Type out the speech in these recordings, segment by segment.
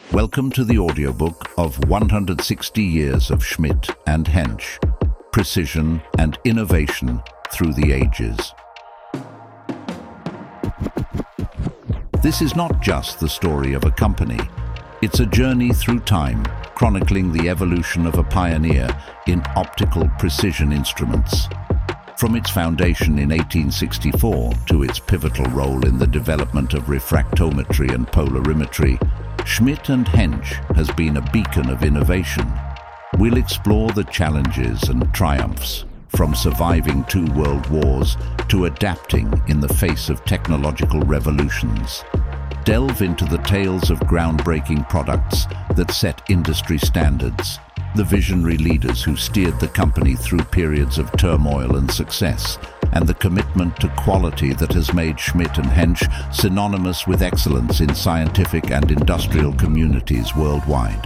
Welcome to the audiobook of 160 Years of Schmidt and Hensch, Precision and Innovation Through the Ages. This is not just the story of a company. It's a journey through time, chronicling the evolution of a pioneer in optical precision instruments. From its foundation in 1864 to its pivotal role in the development of refractometry and polarimetry, Schmidt and Hensch has been a beacon of innovation. We'll explore the challenges and triumphs, from surviving 2 world wars to adapting in the face of technological revolutions. Delve into the tales of groundbreaking products that set industry standards, the visionary leaders who steered the company through periods of turmoil and success, and the commitment to quality that has made Schmidt and Hensch synonymous with excellence in scientific and industrial communities worldwide.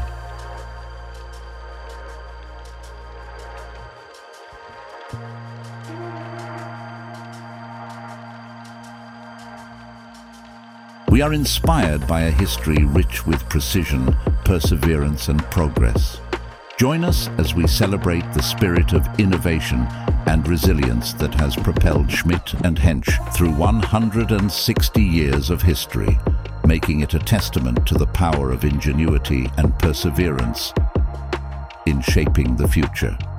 We are inspired by a history rich with precision, perseverance, and progress. Join us as we celebrate the spirit of innovation and resilience that has propelled Schmidt and Hensch through 160 years of history, making it a testament to the power of ingenuity and perseverance in shaping the future.